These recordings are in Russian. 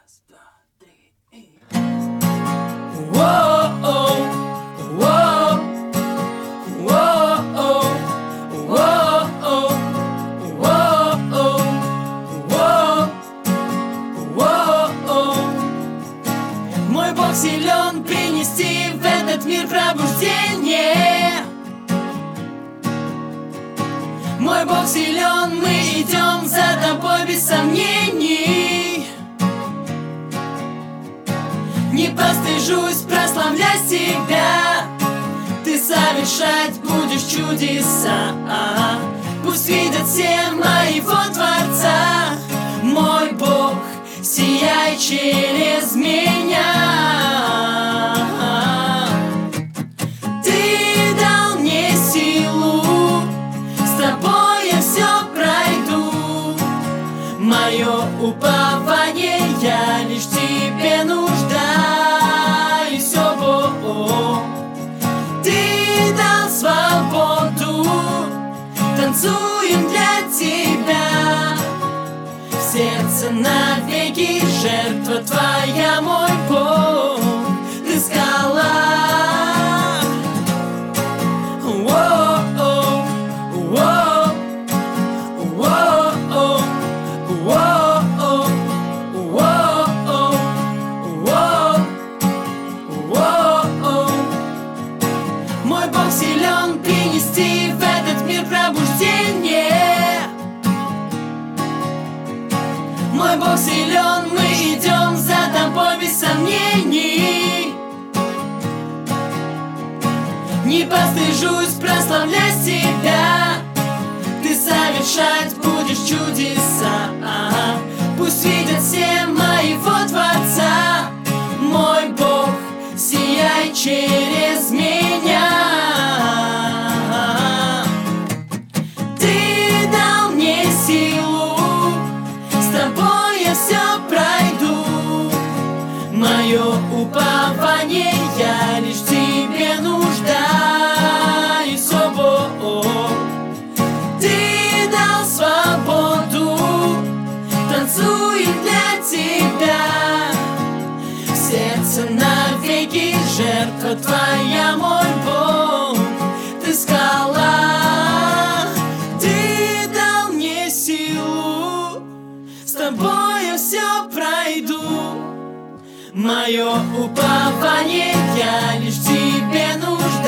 Раз, два, три и... Воу-оу, воу, воу-оу, воу-оу, воу-оу, воу, воу-оу. Мой Бог силен принести в этот мир пробуждение. Мой Бог силен, мы идем за тобой без сомнений. Не постыжусь прославлять тебя, ты совершать будешь чудеса. Пусть видят все моего Творца. Мой Бог, сияй через меня. Ты дал мне силу, с тобой я все пройду. Мое упование, я лишь в тебе нуждаюсь, о Бог. Ты дал свободу, танцуем для тебя. В сердце навеки жертва твоя, мой Бог. Ты скала. Мой Бог силен принести в этот мир пробуждение. Мой Бог силен, мы идем за тобой без сомнений. Не постыжусь прославлять тебя, ты совершать будешь чудеса. Пусть видят все моего Творца. Мой Бог, сияй через меня. Ты дал мне силу, с тобой я все пройду. Мое упование, я лишь в тебе нуждаюсь, о Бог. Ты дал свободу, танцуем для тебя. В сердце навеки жертва твоя, мой Бог. Ты скала, ты дал мне силу, с тобой я все пройду. Мое упование, я лишь в тебе нуждаюсь,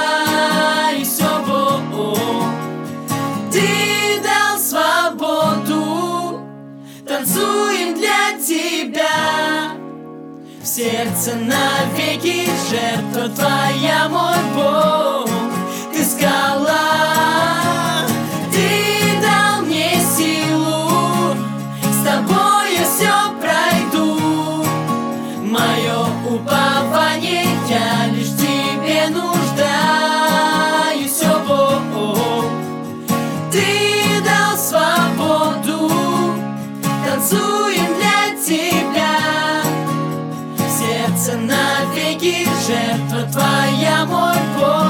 о Бог. Ты дал свободу, танцуем для тебя. В сердце навеки жертва твоя, мой Бог. Ты скала, ты дал мне силу, с тобой я все пройду. Мое упование, я лишь в тебе нуждаюсь, о Бог. Ты дал свободу, танцуем для тебя. В сердце навеки жертва твоя, мой Бог.